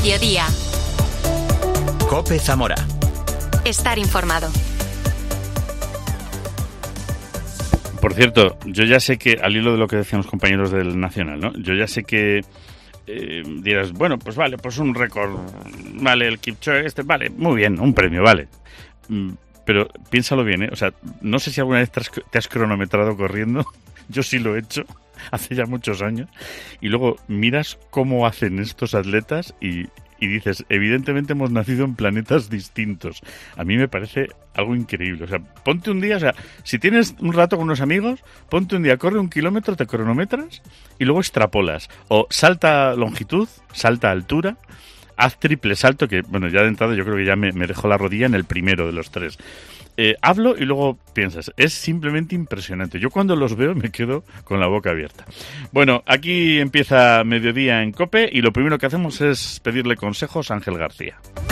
Mediodía. COPE Zamora. Estar informado. Por cierto, yo ya sé que, al hilo de lo que decían los compañeros del Nacional, ¿no? Yo ya sé que dirás, bueno, pues vale, pues un récord, vale, el Kipchoge vale, muy bien, un premio, vale. Pero piénsalo bien, ¿eh? O sea, no sé si alguna vez te has cronometrado corriendo. Yo sí lo he hecho, hace ya muchos años. Y luego miras cómo hacen estos atletas y dices, evidentemente hemos nacido en planetas distintos. A mí me parece algo increíble. O sea, ponte un día, o sea, si tienes un rato con unos amigos, ponte un día, corre 1 kilómetro, te cronometras y luego extrapolas. O salta longitud, salta altura, haz triple salto, que bueno, ya de entrada yo creo que ya me dejó la rodilla en el primero de los 3. Hablo y luego piensas, es simplemente impresionante. Yo cuando los veo me quedo con la boca abierta. Bueno, aquí empieza Mediodía en COPE y lo primero que hacemos es pedirle consejos a Ángel García.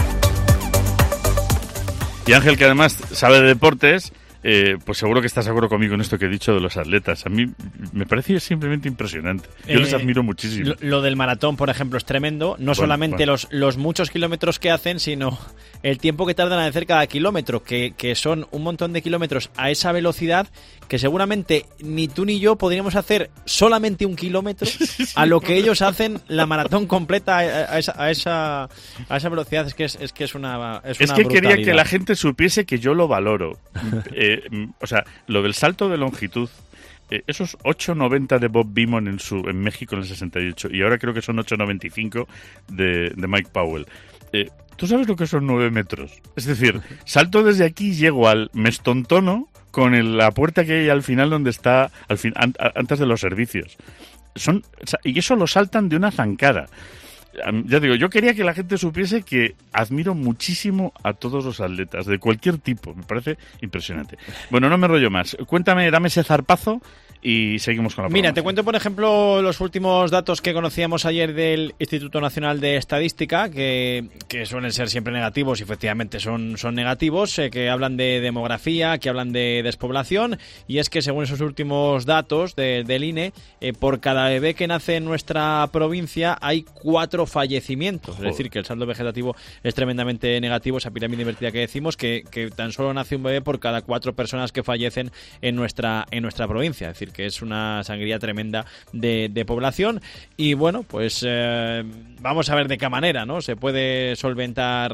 Y Ángel, que además sabe de deportes, pues seguro que estás de acuerdo conmigo en esto que he dicho de los atletas. A mí me parece simplemente impresionante. Yo les admiro muchísimo. Lo del maratón, por ejemplo, es tremendo. No solamente los muchos kilómetros que hacen, sino el tiempo que tardan en hacer cada kilómetro, que son un montón de kilómetros a esa velocidad que seguramente ni tú ni yo podríamos hacer solamente 1 kilómetro a lo que ellos hacen la maratón completa a esa velocidad. Es que es una brutalidad. Quería que la gente supiese que yo lo valoro. O sea, lo del salto de longitud, esos 8.90 de Bob Beamon en México en el 68, y ahora creo que son 8.95 de Mike Powell. ¿Tú sabes lo que son 9 metros? Es decir, salto desde aquí y llego al Mestontono con la puerta que hay al final donde está antes de los servicios. Y eso lo saltan de una zancada. Ya digo, yo quería que la gente supiese que admiro muchísimo a todos los atletas, de cualquier tipo. Me parece impresionante. Bueno, no me rollo más. Cuéntame, dame ese zarpazo y seguimos con la programación. Mira, te cuento, por ejemplo, los últimos datos que conocíamos ayer del Instituto Nacional de Estadística, que suelen ser siempre negativos, y efectivamente son negativos, que hablan de demografía, que hablan de despoblación, y es que según esos últimos datos del INE, por cada bebé que nace en nuestra provincia hay 4 fallecimientos. Joder. Es decir, que el saldo vegetativo es tremendamente negativo, esa pirámide invertida que decimos, que tan solo nace un bebé por cada 4 personas que fallecen en nuestra provincia. Es decir, que es una sangría tremenda de población. Y bueno, pues vamos a ver de qué manera, ¿no? Se puede solventar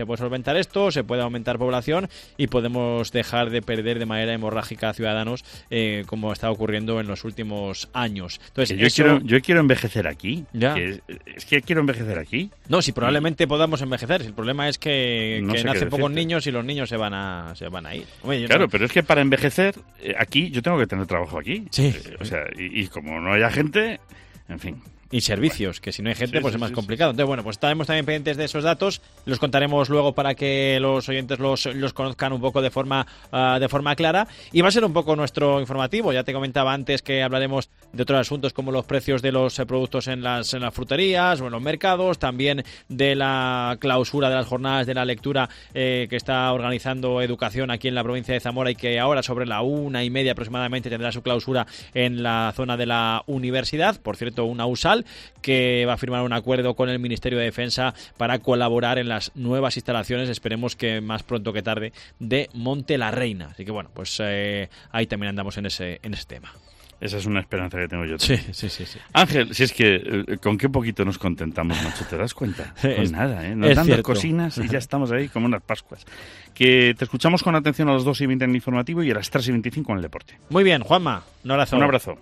esto, se puede aumentar población y podemos dejar de perder de manera hemorrágica a ciudadanos, como está ocurriendo en los últimos años. Entonces, yo quiero envejecer aquí. Ya. Es que quiero envejecer aquí. No, si probablemente podamos envejecer. El problema es que nacen pocos niños y los niños se van a ir. Oye, claro, pero es que para envejecer aquí yo tengo que tener trabajo aquí. Sí. O sea, y como no haya gente, en fin. Y servicios, que si no hay gente, pues es más complicado. Entonces, bueno, pues estaremos también pendientes de esos datos. Los contaremos luego para que los oyentes los conozcan un poco de forma clara. Y va a ser un poco nuestro informativo. Ya te comentaba antes que hablaremos de otros asuntos como los precios de los productos en las fruterías o en los mercados. También de la clausura de las jornadas de la lectura que está organizando Educación aquí en la provincia de Zamora, y que ahora sobre la 1:30 aproximadamente tendrá su clausura en la zona de la universidad. Por cierto, una USAL que va a firmar un acuerdo con el Ministerio de Defensa para colaborar en las nuevas instalaciones, esperemos que más pronto que tarde, de Monte la Reina. Así que bueno, pues ahí también andamos en ese tema. Esa es una esperanza que tengo yo también. Sí. Ángel, si es que con qué poquito nos contentamos, macho, ¿te das cuenta? Con nada, Nos dan 2 cocinas y ya estamos ahí como unas Pascuas. Que te escuchamos con atención a las 2:20 en el informativo y a las 3:25 en el deporte. Muy bien, Juanma, un abrazo. Un abrazo.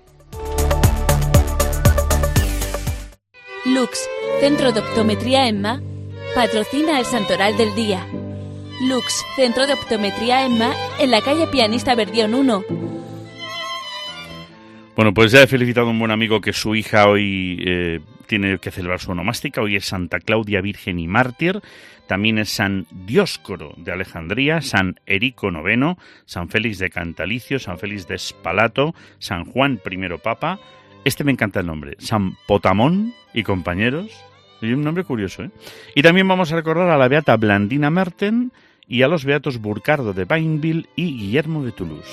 Lux, Centro de Optometría EMMA, patrocina el Santoral del Día. Lux, Centro de Optometría EMMA, en la calle Pianista Verdión 1. Bueno, pues ya he felicitado a un buen amigo que su hija hoy tiene que celebrar su onomástica. Hoy es Santa Claudia Virgen y Mártir. También es San Dioscoro de Alejandría, San Erico IX, San Félix de Cantalicio, San Félix de Spalato, San Juan I Papa. Me encanta el nombre, San Potamón y compañeros. Y un nombre curioso, ¿eh? Y también vamos a recordar a la beata Blandina Merten y a los beatos Burcardo de Bainville y Guillermo de Toulouse.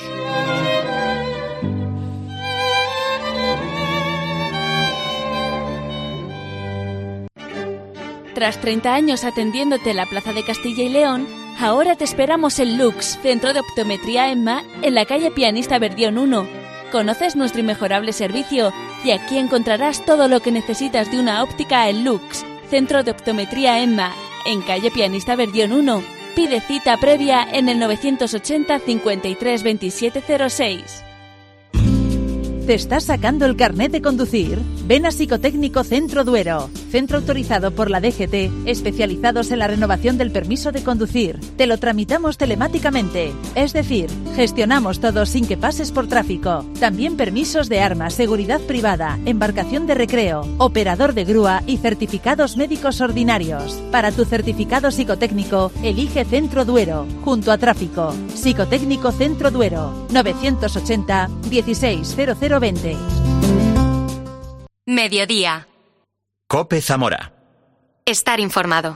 Tras 30 años atendiéndote en la Plaza de Castilla y León, ahora te esperamos en Lux, Centro de Optometría EMMA, en la calle Pianista Verdión 1. Conoces nuestro inmejorable servicio y aquí encontrarás todo lo que necesitas de una óptica en Lux, Centro de Optometría EMMA, en calle Pianista Verdión 1. Pide cita previa en el 980 53 27 06. ¿Te estás sacando el carnet de conducir? Ven a Psicotécnico Centro Duero, centro autorizado por la DGT, especializados en la renovación del permiso de conducir. Te lo tramitamos telemáticamente, es decir, gestionamos todo sin que pases por tráfico. También permisos de armas, seguridad privada, embarcación de recreo, operador de grúa y certificados médicos ordinarios. Para tu certificado psicotécnico, elige Centro Duero, junto a tráfico. Psicotécnico Centro Duero, 980 16 0020. Mediodía. COPE Zamora. Estar informado.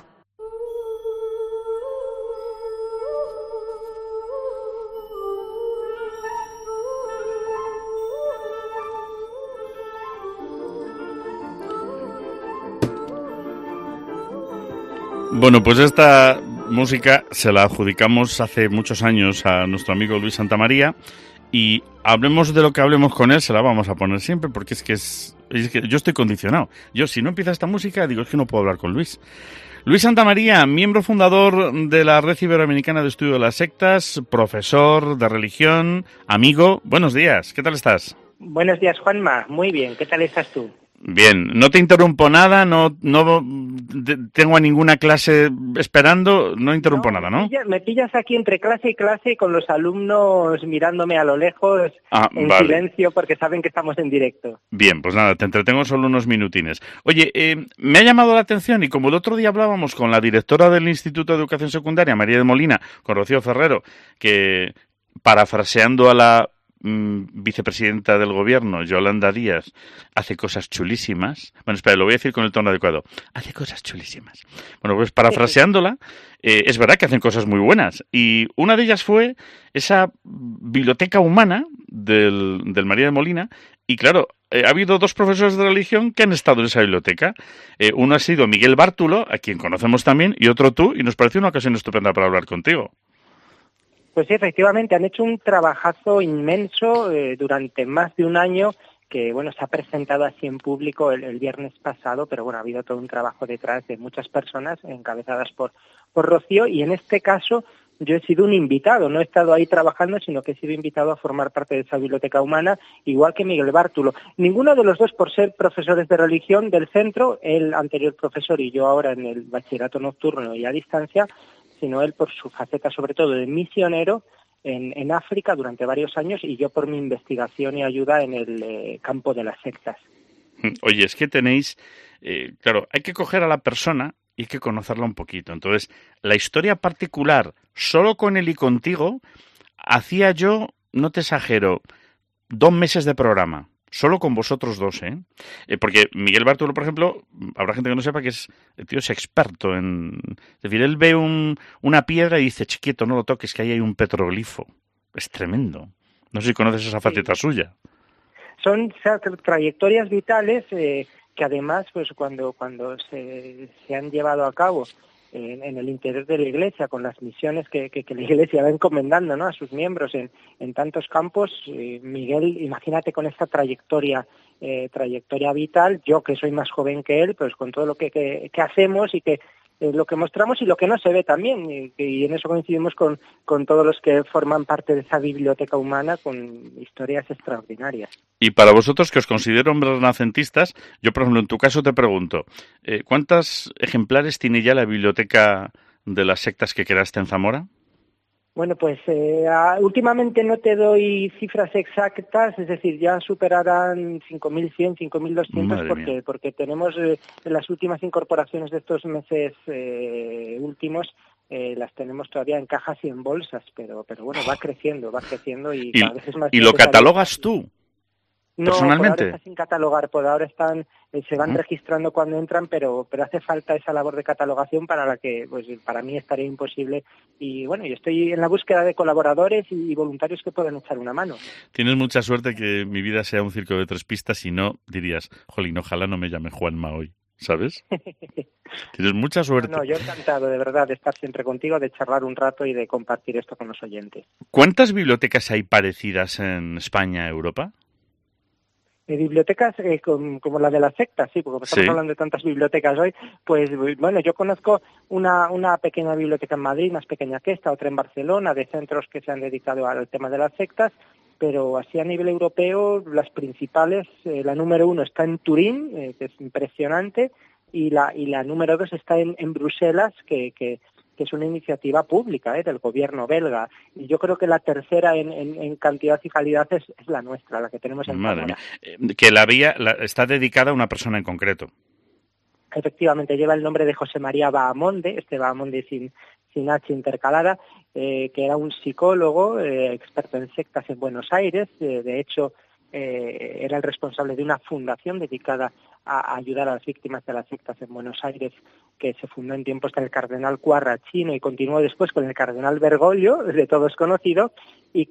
Bueno, pues esta música se la adjudicamos hace muchos años a nuestro amigo Luis Santamaría. Y hablemos de lo que hablemos con él, se la vamos a poner siempre, porque es que yo estoy condicionado. Yo, si no empieza esta música, digo, es que no puedo hablar con Luis. Luis Santamaría, miembro fundador de la Red Iberoamericana de Estudio de las Sectas, profesor de religión, amigo. Buenos días, ¿qué tal estás? Buenos días, Juanma. Muy bien, ¿qué tal estás tú? Bien, no te interrumpo nada, no tengo a ninguna clase esperando, no interrumpo nada, ¿no? Me pillas aquí entre clase y clase con los alumnos mirándome a lo lejos en silencio porque saben que estamos en directo. Bien, pues nada, te entretengo solo unos minutines. Oye, me ha llamado la atención y como el otro día hablábamos con la directora del Instituto de Educación Secundaria, María de Molina, con Rocío Ferrero, que parafraseando a la vicepresidenta del gobierno, Yolanda Díaz, hace cosas chulísimas. Bueno, espera, lo voy a decir con el tono adecuado. Hace cosas chulísimas. Bueno, pues parafraseándola, es verdad que hacen cosas muy buenas. Y una de ellas fue esa biblioteca humana del María de Molina. Y claro, ha habido dos profesores de religión que han estado en esa biblioteca. Uno ha sido Miguel Bártulo, a quien conocemos también, y otro tú, y nos pareció una ocasión estupenda para hablar contigo. Pues sí, efectivamente, han hecho un trabajazo inmenso durante más de un año que, bueno, se ha presentado así en público el viernes pasado, pero bueno, ha habido todo un trabajo detrás de muchas personas encabezadas por Rocío y en este caso yo he sido un invitado, no he estado ahí trabajando, sino que he sido invitado a formar parte de esa biblioteca humana, igual que Miguel Bártulo. Ninguno de los dos por ser profesores de religión del centro, el anterior profesor y yo ahora en el bachillerato nocturno y a distancia, sino él por su faceta sobre todo de misionero en África durante varios años y yo por mi investigación y ayuda en el campo de las sectas. Oye, es que tenéis, claro, hay que coger a la persona y hay que conocerla un poquito. Entonces, la historia particular, solo con él y contigo, hacía yo, no te exagero, 2 meses de programa. Solo con vosotros dos, ¿eh? Porque Miguel Bártulo, por ejemplo, habrá gente que no sepa que el tío es experto en... Es decir, él ve una piedra y dice, chiquito, no lo toques, que ahí hay un petroglifo. Es tremendo. No sé si conoces esa faceta suya. Son trayectorias vitales que además, pues cuando se han llevado a cabo en el interior de la Iglesia, con las misiones que la Iglesia va encomendando, ¿no?, a sus miembros en tantos campos. Miguel, imagínate con esta trayectoria vital, yo que soy más joven que él, pues con todo lo que hacemos y que lo que mostramos y lo que no se ve también, y en eso coincidimos con todos los que forman parte de esa biblioteca humana con historias extraordinarias. Y para vosotros que os considero hombres renacentistas, yo por ejemplo en tu caso te pregunto, ¿cuántos ejemplares tiene ya la biblioteca de las sectas que creaste en Zamora? Bueno, pues últimamente no te doy cifras exactas, es decir, ya superarán 5.100, 5.200 porque tenemos las últimas incorporaciones de estos meses últimos, las tenemos todavía en cajas y en bolsas, pero bueno, va creciendo y cada vez es más... ¿Y lo catalogas tú? No, personalmente. Por ahora está sin catalogar, por ahora se van registrando cuando entran, pero hace falta esa labor de catalogación para la que, pues para mí estaría imposible. Y bueno, yo estoy en la búsqueda de colaboradores y voluntarios que puedan echar una mano. Tienes mucha suerte que mi vida sea un circo de 3 pistas y no dirías, jolín, ojalá no me llame Juanma hoy. ¿sabes? Tienes mucha suerte. No, yo encantado, de verdad, de estar siempre contigo, de charlar un rato y de compartir esto con los oyentes. ¿Cuántas bibliotecas hay parecidas en España, Europa? Bibliotecas como la de las sectas, sí, porque estamos hablando de tantas bibliotecas hoy, pues bueno, yo conozco una pequeña biblioteca en Madrid, más pequeña que esta, otra en Barcelona, de centros que se han dedicado al tema de las sectas, pero así a nivel europeo, las principales, la número 1 está en Turín, que es impresionante, y la número 2 está en Bruselas, que es una iniciativa pública del gobierno belga. Y yo creo que la tercera en cantidad y calidad es la nuestra, la que tenemos en Madre Zamora. mía. Que la vía está dedicada a una persona en concreto. Efectivamente, lleva el nombre de José María Bahamonde, Bahamonde sin H intercalada, que era un psicólogo experto en sectas en Buenos Aires. De hecho, era el responsable de una fundación dedicada a ayudar a las víctimas de las sectas en Buenos Aires, que se fundó en tiempos del cardenal Quarracino y continuó después con el cardenal Bergoglio, de todos conocido, y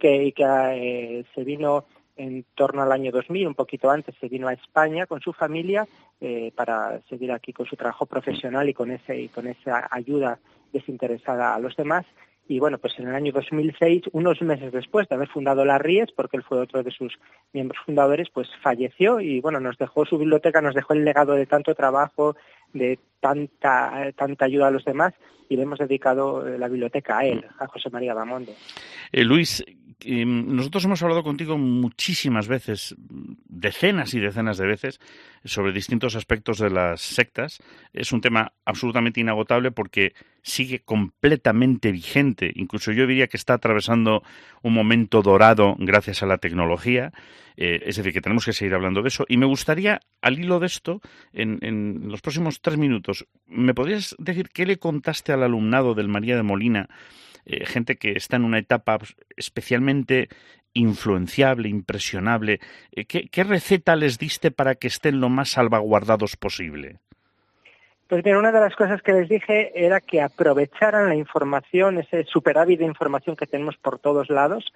que se vino en torno al año 2000, un poquito antes, se vino a España con su familia para seguir aquí con su trabajo profesional y con esa ayuda desinteresada a los demás. Y bueno, pues en el año 2006, unos meses después de haber fundado la Ries, porque él fue otro de sus miembros fundadores, pues falleció y bueno, nos dejó su biblioteca, nos dejó el legado de tanto trabajo, de tanta ayuda a los demás, y le hemos dedicado la biblioteca a él, a José María Bahamonde. Luis, nosotros hemos hablado contigo muchísimas veces, decenas y decenas de veces, sobre distintos aspectos de las sectas. Es un tema absolutamente inagotable porque sigue completamente vigente. Incluso yo diría que está atravesando un momento dorado gracias a la tecnología. Es decir, que tenemos que seguir hablando de eso. Y me gustaría, al hilo de esto, en los próximos 3 minutos, ¿me podrías decir qué le contaste al alumnado del María de Molina? Gente que está en una etapa especialmente influenciable, impresionable. ¿Qué receta les diste para que estén lo más salvaguardados posible? Pues mira, una de las cosas que les dije era que aprovecharan la información, ese superávit de información que tenemos por todos lados,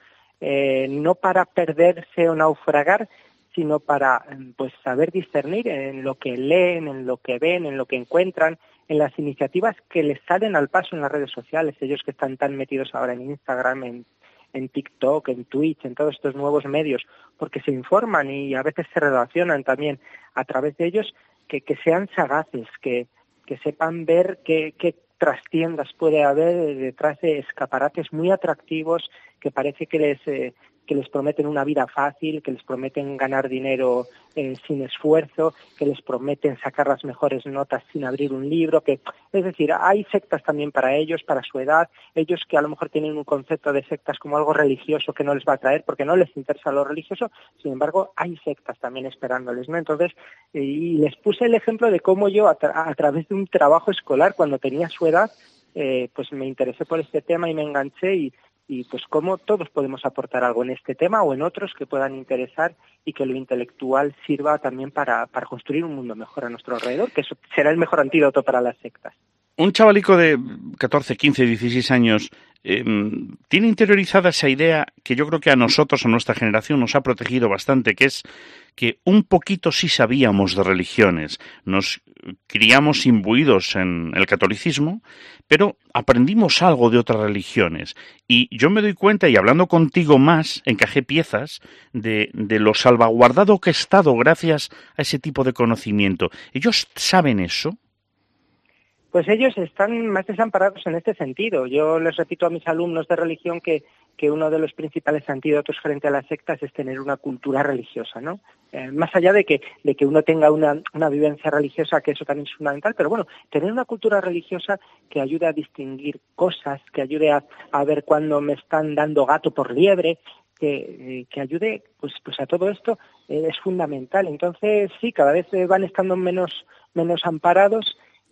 no para perderse o naufragar, sino para pues saber discernir en lo que leen, en lo que ven, en lo que encuentran, en las iniciativas que les salen al paso en las redes sociales, ellos que están tan metidos ahora en Instagram, en TikTok, en Twitch, en todos estos nuevos medios, porque se informan y a veces se relacionan también a través de ellos, que sean sagaces, que sepan ver qué trastiendas puede haber detrás de escaparates muy atractivos que parece que les prometen una vida fácil, que les prometen ganar dinero sin esfuerzo, que les prometen sacar las mejores notas sin abrir un libro, es decir, hay sectas también para ellos, para su edad, ellos que a lo mejor tienen un concepto de sectas como algo religioso que no les va a atraer porque no les interesa lo religioso, sin embargo hay sectas también esperándoles, ¿no? Entonces, y les puse el ejemplo de cómo yo a través de un trabajo escolar cuando tenía su edad, pues me interesé por este tema y me enganché y pues cómo todos podemos aportar algo en este tema o en otros que puedan interesar y que lo intelectual sirva también para construir un mundo mejor a nuestro alrededor, que eso será el mejor antídoto para las sectas. Un chavalico de 14, 15, 16 años tiene interiorizada esa idea que yo creo que a nosotros, a nuestra generación, nos ha protegido bastante, que es que un poquito sí sabíamos de religiones. Nos criamos imbuidos en el catolicismo, pero aprendimos algo de otras religiones. Y yo me doy cuenta, y hablando contigo más, encajé piezas de lo salvaguardado que he estado gracias a ese tipo de conocimiento. ¿Ellos saben eso? Pues ellos están más desamparados en este sentido. Yo les repito a mis alumnos de religión que uno de los principales antídotos frente a las sectas es tener una cultura religiosa, ¿no? Más allá de que uno tenga una vivencia religiosa, que eso también es fundamental, pero bueno, tener una cultura religiosa que ayude a distinguir cosas, que ayude a ver cuándo me están dando gato por liebre, que ayude pues a todo esto es fundamental. Entonces sí, cada vez van estando menos amparados.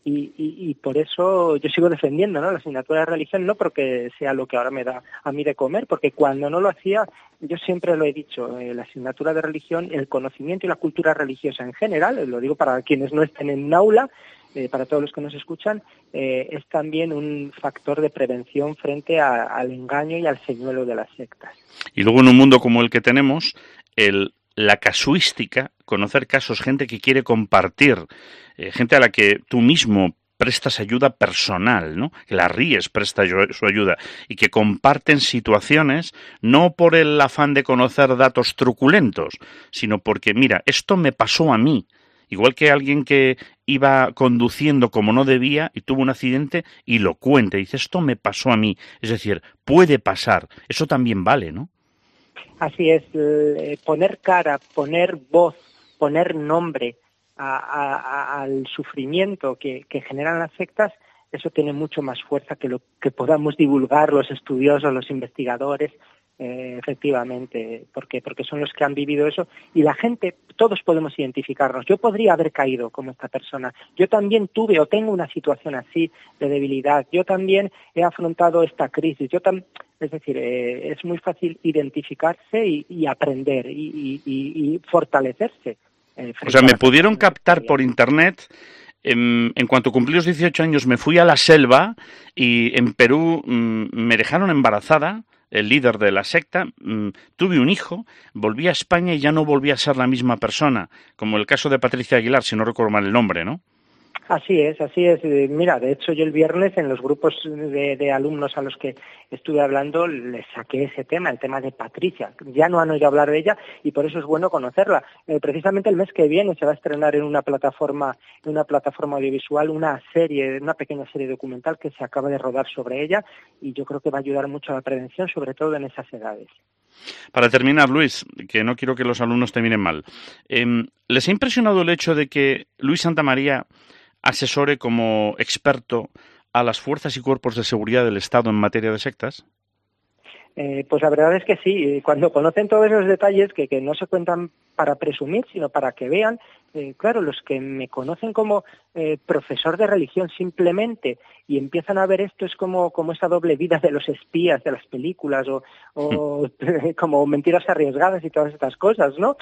Y por eso yo sigo defendiendo, ¿no?, la asignatura de religión, no porque sea lo que ahora me da a mí de comer, porque cuando no lo hacía, yo siempre lo he dicho, la asignatura de religión, el conocimiento y la cultura religiosa en general, lo digo para quienes no estén en un aula, para todos los que nos escuchan, es también un factor de prevención frente al engaño y al señuelo de las sectas. Y luego en un mundo como el que tenemos, el la casuística, conocer casos, gente que quiere compartir, gente a la que tú mismo prestas ayuda personal, ¿no? Que la Ries presta su ayuda y que comparten situaciones no por el afán de conocer datos truculentos, sino porque, mira, esto me pasó a mí. Igual que alguien que iba conduciendo como no debía y tuvo un accidente y lo cuenta y dice, esto me pasó a mí. Es decir, puede pasar. Eso también vale, ¿no? Así es, poner cara, poner voz, poner nombre al sufrimiento que generan las sectas, eso tiene mucho más fuerza que lo que podamos divulgar los estudiosos, los investigadores, efectivamente, porque son los que han vivido eso, y la gente, todos podemos identificarnos. Yo podría haber caído como esta persona, yo también tuve o tengo una situación así de debilidad, yo también he afrontado esta crisis, es decir, es muy fácil identificarse y aprender y fortalecerse. O sea, me pudieron captar por internet. En cuanto cumplí los 18 años me fui a la selva y en Perú me dejaron embarazada, el líder de la secta, tuve un hijo, volví a España y ya no volví a ser la misma persona, como el caso de Patricia Aguilar, si no recuerdo mal el nombre, ¿no? Así es. Mira, de hecho yo el viernes en los grupos de alumnos a los que estuve hablando les saqué ese tema, el tema de Patricia. Ya no han oído hablar de ella y por eso es bueno conocerla. Precisamente el mes que viene se va a estrenar en una plataforma audiovisual una pequeña serie documental que se acaba de rodar sobre ella y yo creo que va a ayudar mucho a la prevención, sobre todo en esas edades. Para terminar, Luis, que no quiero que los alumnos te miren mal, ¿les ha impresionado el hecho de que Luis Santamaría asesore como experto a las fuerzas y cuerpos de seguridad del Estado en materia de sectas? Pues la verdad es que sí, cuando conocen todos esos detalles que no se cuentan para presumir, sino para que vean, claro, los que me conocen como profesor de religión simplemente y empiezan a ver esto es como esa doble vida de los espías de las películas o como mentiras arriesgadas y todas estas cosas, ¿no?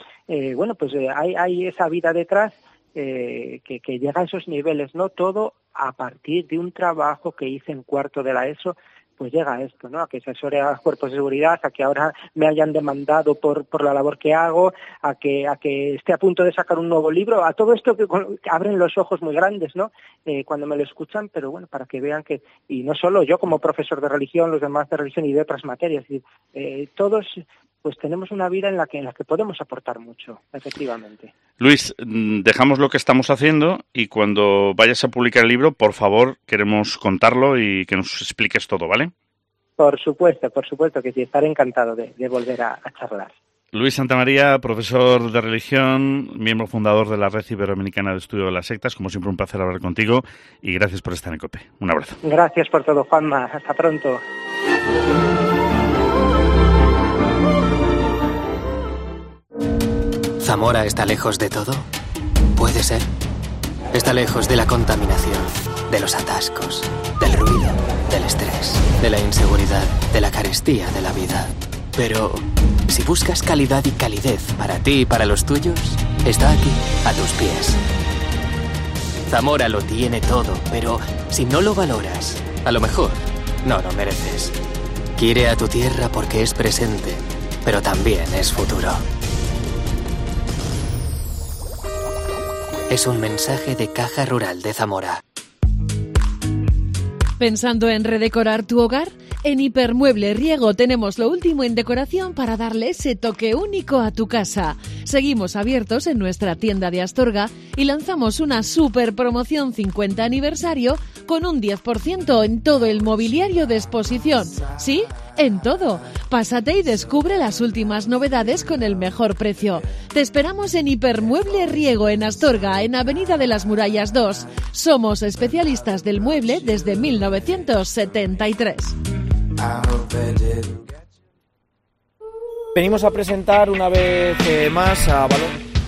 Hay esa vida detrás que llega a esos niveles, ¿no? Todo a partir de un trabajo que hice en cuarto de la ESO, pues llega a esto, ¿no? A que asesore a cuerpos de seguridad, a que ahora me hayan demandado por la labor que hago, a que esté a punto de sacar un nuevo libro, a todo esto que abren los ojos muy grandes, ¿no? Cuando me lo escuchan, pero bueno, para que vean que, y no solo yo como profesor de religión, los demás de religión y de otras materias, todos pues tenemos una vida en la que podemos aportar mucho, efectivamente. Luis, dejamos lo que estamos haciendo y cuando vayas a publicar el libro, por favor, queremos contarlo y que nos expliques todo, ¿vale? Por supuesto que sí, estaré encantado de volver a charlar. Luis Santamaría, profesor de religión, miembro fundador de la Red Iberoamericana de Estudio de las Sectas, como siempre un placer hablar contigo y gracias por estar en COPE. Un abrazo. Gracias por todo, Juanma. Hasta pronto. ¿Zamora está lejos de todo? Puede ser. Está lejos de la contaminación, de los atascos, del ruido, del estrés, de la inseguridad, de la carestía de la vida. Pero si buscas calidad y calidez para ti y para los tuyos, está aquí, a tus pies. Zamora lo tiene todo, pero si no lo valoras, a lo mejor no lo mereces. Quiere a tu tierra porque es presente, pero también es futuro. Es un mensaje de Caja Rural de Zamora. ¿Pensando en redecorar tu hogar? En Hipermueble Riego tenemos lo último en decoración para darle ese toque único a tu casa. Seguimos abiertos en nuestra tienda de Astorga y lanzamos una super promoción 50 aniversario con un 10% en todo el mobiliario de exposición. ¿Sí? En todo. Pásate y descubre las últimas novedades con el mejor precio. Te esperamos en Hipermueble Riego en Astorga, en Avenida de las Murallas 2. Somos especialistas del mueble desde 1973. Venimos a presentar una vez más a Valor.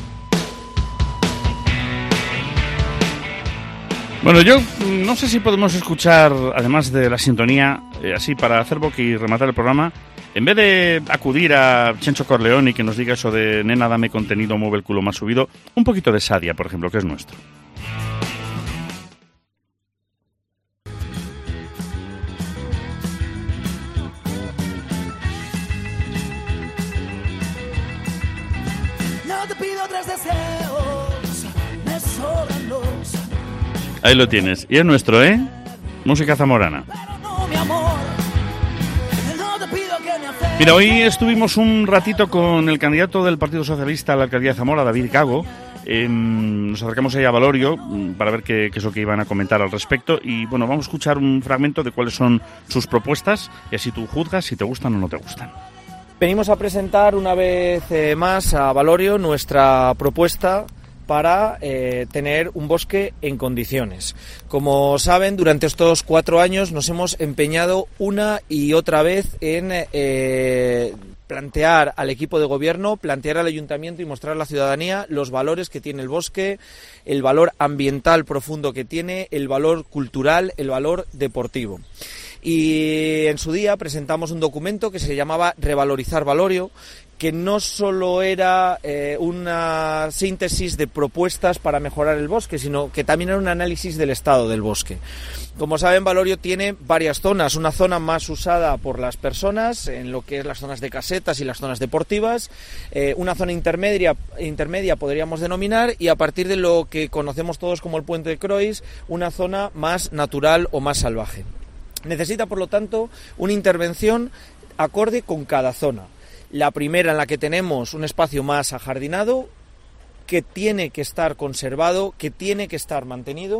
Bueno, yo no sé si podemos escuchar, además de la sintonía, así para hacer boca y rematar el programa, en vez de acudir a Chencho Corleone y que nos diga eso de nena, dame contenido, mueve el culo más subido, un poquito de Sadia, por ejemplo, que es nuestro. Ahí lo tienes. Y es nuestro, ¿eh? Música zamorana. Mira, hoy estuvimos un ratito con el candidato del Partido Socialista a la alcaldía de Zamora, David Gago. Nos acercamos ahí a Valorio para ver qué es lo que iban a comentar al respecto. Y bueno, vamos a escuchar un fragmento de cuáles son sus propuestas y así tú juzgas si te gustan o no te gustan. Venimos a presentar una vez más a Valorio nuestra propuesta para tener un bosque en condiciones. Como saben, durante estos 4 años nos hemos empeñado una y otra vez en plantear al equipo de gobierno, plantear al ayuntamiento y mostrar a la ciudadanía los valores que tiene el bosque, el valor ambiental profundo que tiene, el valor cultural, el valor deportivo. Y en su día presentamos un documento que se llamaba Revalorizar Valorio, que no solo era una síntesis de propuestas para mejorar el bosque, sino que también era un análisis del estado del bosque. Como saben, Valorio tiene varias zonas, una zona más usada por las personas, en lo que es las zonas de casetas y las zonas deportivas, una zona intermedia podríamos denominar, y a partir de lo que conocemos todos como el Puente de Croix, una zona más natural o más salvaje. Necesita, por lo tanto, una intervención acorde con cada zona. La primera, en la que tenemos un espacio más ajardinado, que tiene que estar conservado, que tiene que estar mantenido.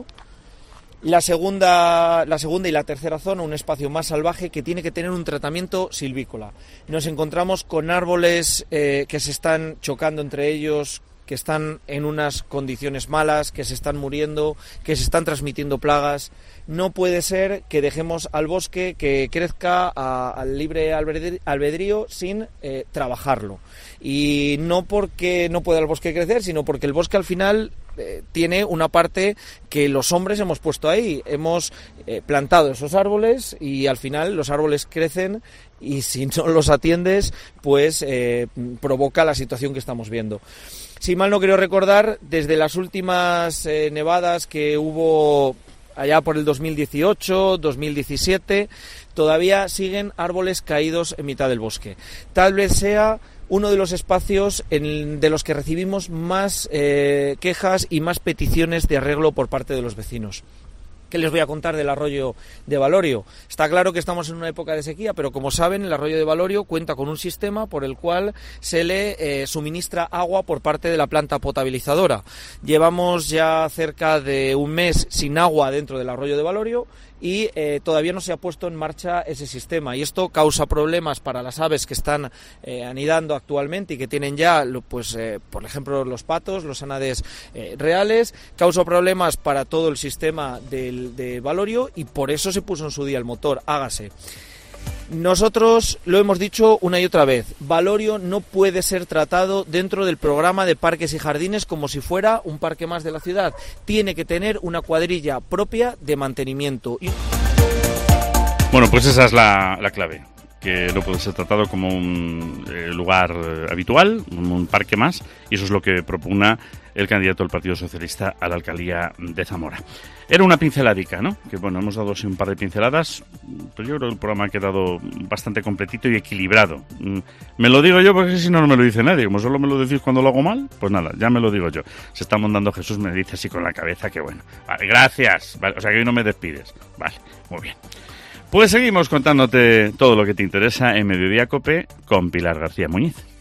La segunda y la tercera zona, un espacio más salvaje, que tiene que tener un tratamiento silvícola. Nos encontramos con árboles que se están chocando entre ellos, que están en unas condiciones malas, que se están muriendo, que se están transmitiendo plagas. No puede ser que dejemos al bosque que crezca al libre albedrío sin trabajarlo. Y no porque no pueda el bosque crecer, sino porque el bosque al final tiene una parte que los hombres hemos puesto ahí. Hemos plantado esos árboles y al final los árboles crecen y si no los atiendes, pues provoca la situación que estamos viendo. Si mal no quiero recordar, desde las últimas nevadas que hubo allá por el 2018, 2017, todavía siguen árboles caídos en mitad del bosque. Tal vez sea uno de los espacios de los que recibimos más quejas y más peticiones de arreglo por parte de los vecinos. ¿Qué les voy a contar del arroyo de Valorio? Está claro que estamos en una época de sequía, pero como saben, el arroyo de Valorio cuenta con un sistema por el cual se le suministra agua por parte de la planta potabilizadora. Llevamos ya cerca de un mes sin agua dentro del arroyo de Valorio y todavía no se ha puesto en marcha ese sistema, y esto causa problemas para las aves que están anidando actualmente y que tienen ya, pues por ejemplo, los patos, los ánades reales, causa problemas para todo el sistema de Valorio, y por eso se puso en su día el motor Hágase. Nosotros lo hemos dicho una y otra vez, Valorio no puede ser tratado dentro del programa de parques y jardines como si fuera un parque más de la ciudad. Tiene que tener una cuadrilla propia de mantenimiento. Bueno, pues esa es la clave, que no puede ser tratado como un lugar habitual, un parque más, y eso es lo que propugna el candidato del Partido Socialista a la alcaldía de Zamora. Era una pinceladica, ¿no? Que bueno, hemos dado así un par de pinceladas, pero yo creo que el programa ha quedado bastante completito y equilibrado. Me lo digo yo porque si no, no me lo dice nadie. Como solo me lo decís cuando lo hago mal, pues nada, ya me lo digo yo. Se está montando Jesús, me dice así con la cabeza que bueno. Vale, gracias. Vale, o sea que hoy no me despides. Vale, muy bien. Pues seguimos contándote todo lo que te interesa en Mediodía Cope con Pilar García Muñiz.